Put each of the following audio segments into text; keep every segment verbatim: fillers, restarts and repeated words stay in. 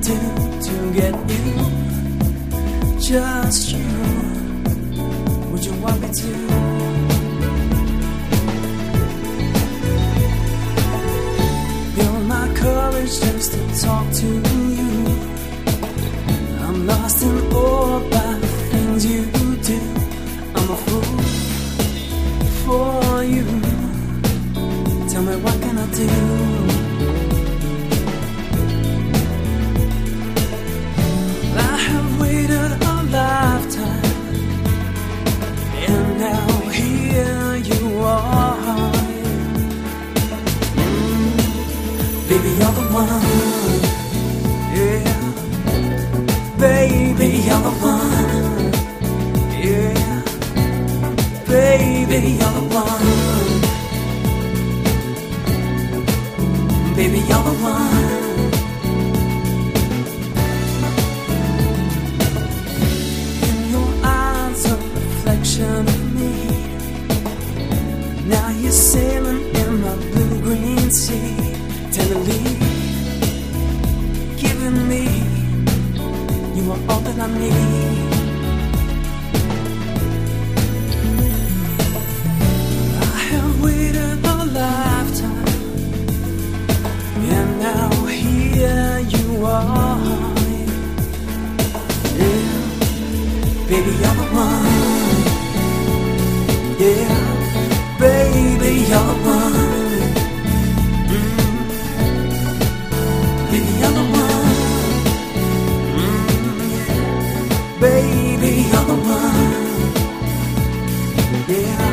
do to get you? Just you. Would you want me to? Build my courage just to talk to you. I'm lost in awe by the things you do. I'm a fool for you. Tell me, what can I do? I have waited a lifetime, and now here you are. mm, Baby, you're the one. Yeah, baby, you're the one. Yeah, baby, you're the one. Baby, you're the one. In your eyes, a reflection of me. Now you're sailing in my blue-green sea, tenderly giving me, you are all that I need. I have waited a lifetime, and now here you are. Yeah, baby, you're the one. Yeah, baby, you're the one. mm. Baby, you're the one. mm. Baby, you're the one. Yeah,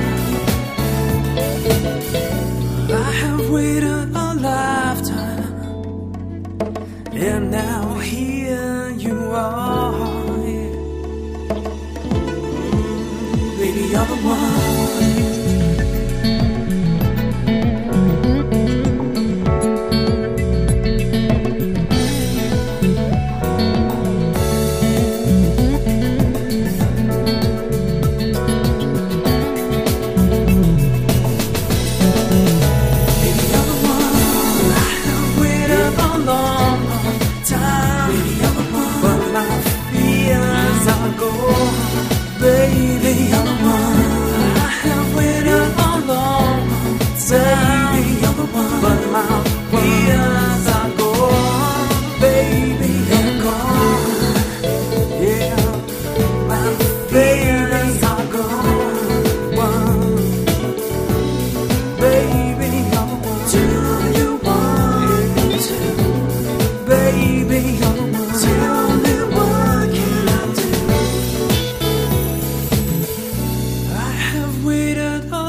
I have waited a lifetime, and now here you are. Yeah. Baby, you're the one. Baby, you're the one. I have waited a long time. Baby, you're the one. But my fears are gone. Baby, you're gone. Yeah, my fears are gone. Baby, you're the one. Do you want to? Baby, you're the one. Tell me, what can I do? Waited a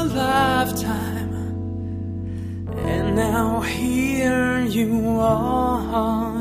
lifetime, and now here you are.